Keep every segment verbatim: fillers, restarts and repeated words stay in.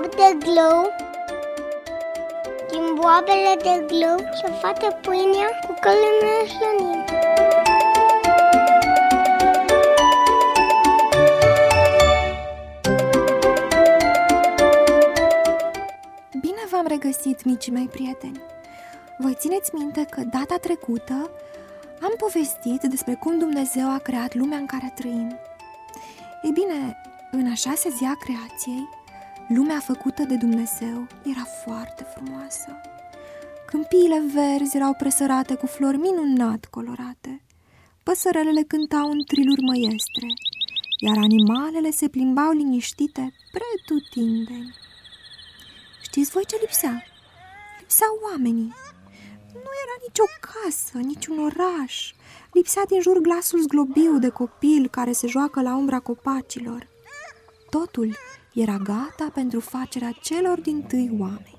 bob de glou, din boabele de glou și face pâinea cu călămea slănină. Bine v-am regăsit, micii mei prieteni! Voi țineți minte că data trecută am povestit despre cum Dumnezeu a creat lumea în care trăim. Ei bine, în a șasea zi a creației, lumea făcută de Dumnezeu era foarte frumoasă. Câmpiile verzi erau presărate cu flori minunat colorate, păsărelele cântau în triluri măiestre, iar animalele se plimbau liniștite pretutindeni. Știți voi ce lipsea? Lipseau oamenii. Nu era nicio casă, niciun oraș. Lipsea din jur glasul zglobiu de copil care se joacă la umbra copacilor. Totul era gata pentru facerea celor dintâi oameni.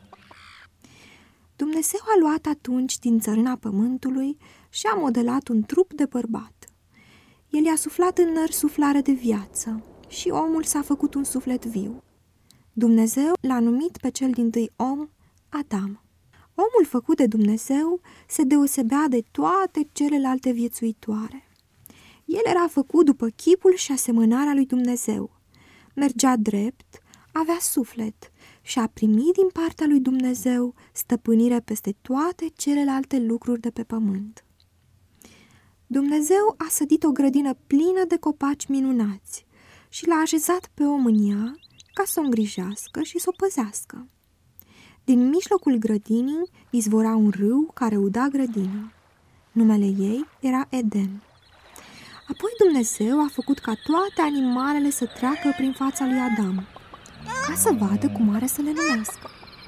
Dumnezeu a luat atunci din țărâna pământului și a modelat un trup de bărbat. El i-a suflat în nări suflare de viață și omul s-a făcut un suflet viu. Dumnezeu l-a numit pe cel dintâi om Adam. Omul făcut de Dumnezeu se deosebea de toate celelalte viețuitoare. El era făcut după chipul și asemănarea lui Dumnezeu. Mergea drept, avea suflet și a primit din partea lui Dumnezeu stăpânire peste toate celelalte lucruri de pe pământ. Dumnezeu a sădit o grădină plină de copaci minunați și l-a așezat pe om în ea ca să o îngrijească și să o păzească. Din mijlocul grădinii izvora un râu care uda grădina. Numele ei era Eden. Apoi Dumnezeu a făcut ca toate animalele să treacă prin fața lui Adam, ca să vadă cum are să le numească.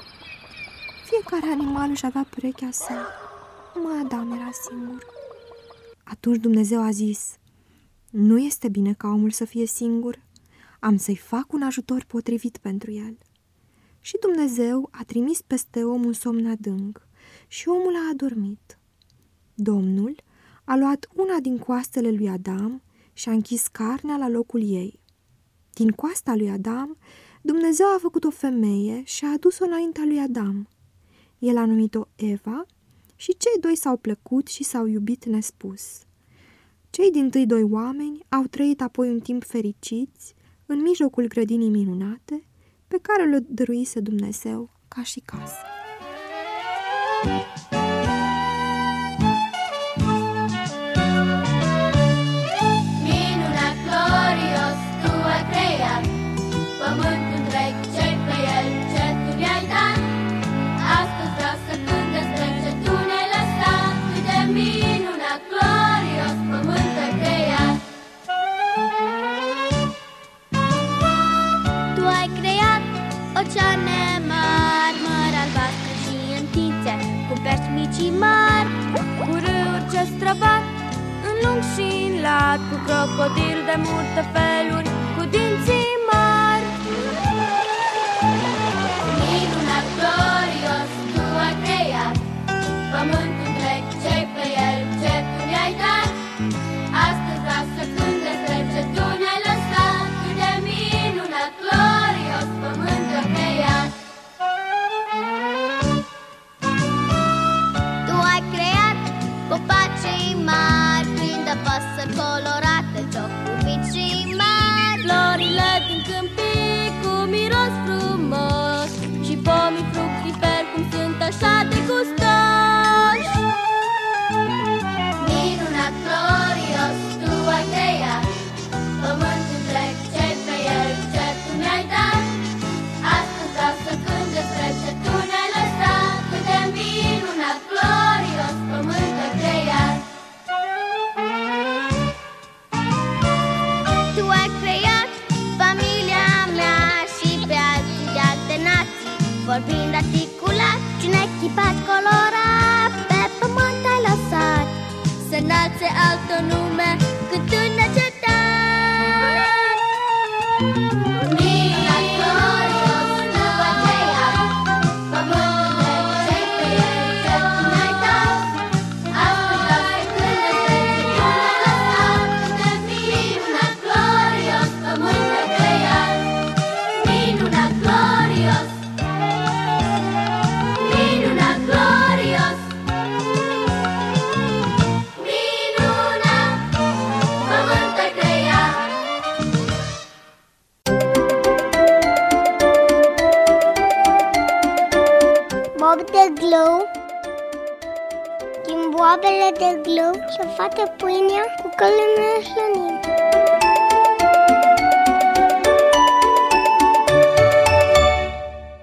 Fiecare animal își avea perechea sa, numai Adam era singur. Atunci Dumnezeu a zis: nu este bine ca omul să fie singur, am să-i fac un ajutor potrivit pentru el. Și Dumnezeu a trimis peste om un somn adânc și omul a adormit. Domnul a luat una din coastele lui Adam și a închis carnea la locul ei. Din coasta lui Adam, Dumnezeu a făcut o femeie și a adus-o înaintea lui Adam. El a numit-o Eva și cei doi s-au plăcut și s-au iubit nespus. Cei dintâi doi oameni au trăit apoi un timp fericiți în mijlocul grădinii minunate pe care le dăruise Dumnezeu ca și casă. Minunat, glorios, tu ai creat pământul întreg, ce-i pe el, ce tu mi-ai dat. Astăzi vreau să cânt despre ce tu ne-ai lăsat. Cât de minunat, glorios, pământul ai creat. Tu ai creat oceane mari, mări albastre și întinse, cu pești mici și mari, cu râuri ce străbat în lung și în lat, cu crocodili de multe feluri, cu dinții mari. Minunat, glorios, tu ai creat pământul întreg, ce-i pe el, ce tu mi-ai dat. Astăzi vreau să cânt despre ce tu ne-ai lăsat. Cât de minunat, glorios, pământul ai creat. Tu ai creat copacii mari, plini de păsări colorate, ciocuri mici și mari, florile din câmpii cu miros frumos și pomii fructiferi cum sunt așa de gustoși. Minunat, glorios, tu ai creat pământul întreg, ce-i pe el, ce tu mi-ai dat. Astăzi vreau să cânt despre ce tu ne-ai lăsat. Cât de minunat, glorios, pământul ai creat. Tu ai creat familia mea și pe alții de alte nații, vorbind articulat și un echipaj colorat. Pe pământ ai lăsat să înalțe altă nume cântând necetat. Minunat, glorios, tu ai creat pământul întreg, ce-i pe el, ce tu mi-ai dat. Astăzi vreau să cânt despre ce tu ne-ai lăsat. Cât de minunat, glorios, pământul ai creat. Minunat, glorios, bob de glou, din boabele de glou și-o fată pâinea cu călămea slănind.